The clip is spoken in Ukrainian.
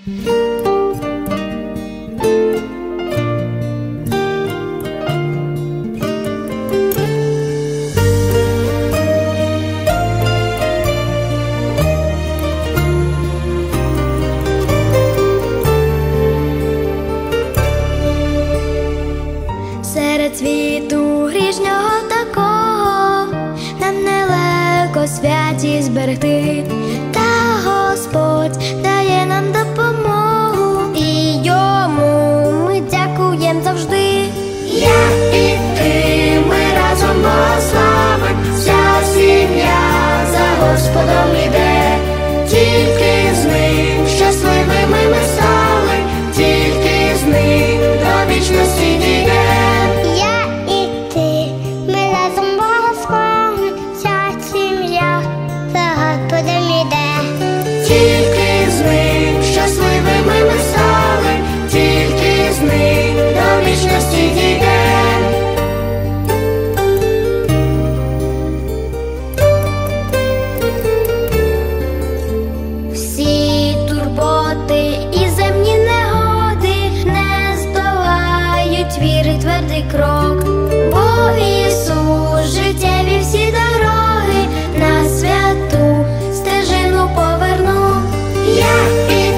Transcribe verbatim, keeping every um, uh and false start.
Серед світу грішнього такого нам нелегко святість зберегти, та Господь дає нам допомогу, і йому ми дякуєм завжди. Я і ти, ми разом Бога славим, вся сім'я за Господом іде, тільки з ним щасливими ми стали, тільки з ним до вічності дійдем. Тільки з ним щасливими ми стали, тільки з ним до вічності дійдем. Всі турботи і земні негоди не здолають віри твердий крок, бо Ісус життєві всі дороги на святу стежину повернув. Я і